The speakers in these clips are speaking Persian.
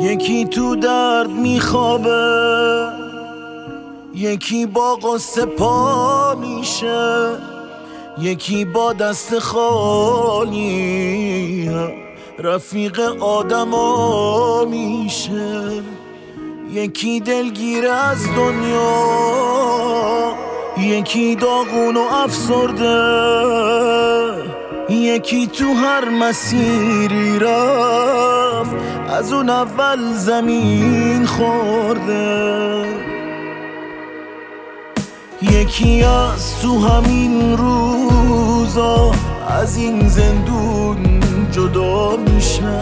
یکی تو درد میخوابه، یکی با قصه پا میشه، یکی با دست خالی رفیق آدما میشه. یکی دلگیر از دنیا، یکی داغون و افسرده، یکی تو هر مسیری رفت از اون اول زمین خورده. یکی از تو همین روزا از این زندون جدا میشه،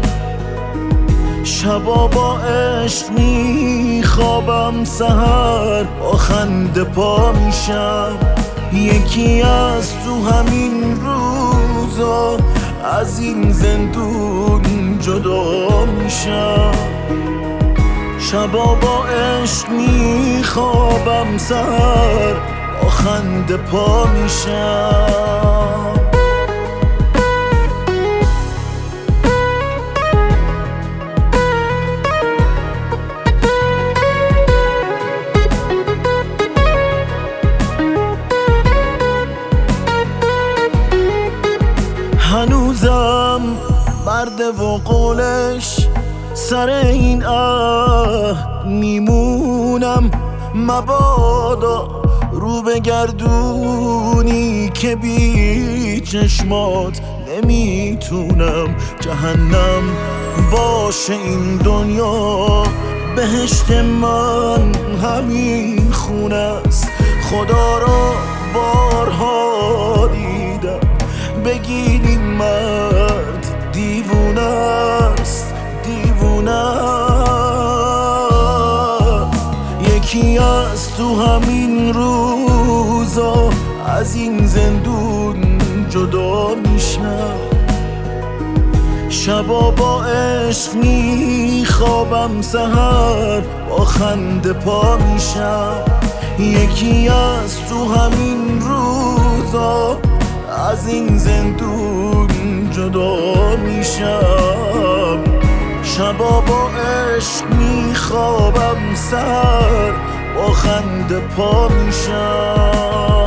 شبا با عشق میخوابم، سحر با خنده پا میشم. یکی از تو همین روزا از این زندون جدا میشم، شبا با عشق میخوابم، سحر با خنده پا میشم. هنوزم مرده و قولش سر این میمونم، مبادا رو بگردونی که بی چشمات نمیتونم. جهنم باشه این دنیا، بهشت من همین خونه است. خدا را بارها دیدم، بگین این مرد دیوونه است، دیوونه. یکی از تو همین روزا از این زندون جدا میشم، شبا با عشق میخوابم، سحر با خنده پا میشم. یکی از تو همین روزا از این زندون جدا میشم، شبا با عشق میخوابم، سحر با خنده پا میشم.